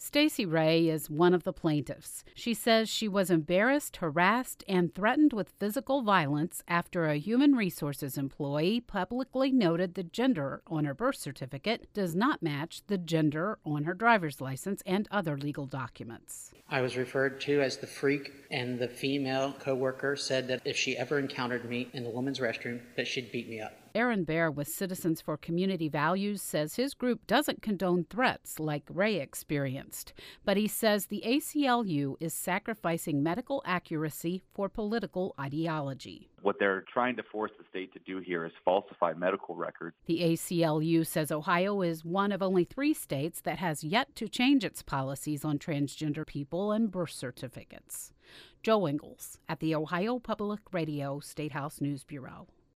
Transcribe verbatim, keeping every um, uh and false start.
Stacey Ray is one of the plaintiffs. She says she was embarrassed, harassed, and threatened with physical violence after a human resources employee publicly noted the gender on her birth certificate does not match the gender on her driver's license and other legal documents. I was referred to as the freak, and the female coworker said that if she ever encountered me in the women's restroom, that she'd beat me up. Aaron Baer with Citizens for Community Values says his group doesn't condone threats like Ray experienced, but he says the A C L U is sacrificing medical accuracy for political ideology. What they're trying to force the state to do here is falsify medical records. The A C L U says Ohio is one of only three states that has yet to change its policies on transgender people and birth certificates. Joe Ingles at the Ohio Public Radio State House News Bureau.